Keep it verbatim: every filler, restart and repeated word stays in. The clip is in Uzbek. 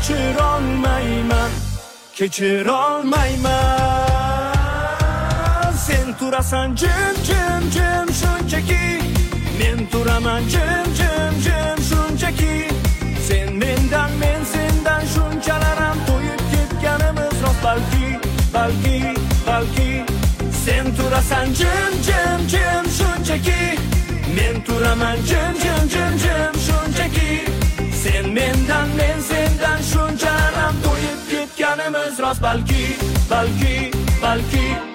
kechirolmayman, kechirolmayman. Sen turasan jim jim jim shunchaki, men turaman jim jim jim shunchaki. Sen mendan, men sendan shunchalar ham to'yib ketganimiz rost balki, balki, balki. Sen turasan jim jim jim shunchaki, men turaman jim jim jim jim shunchaki. Sen mendan, men sendan shunchalar ham to'yib ketganimiz rost balki, balki, balki.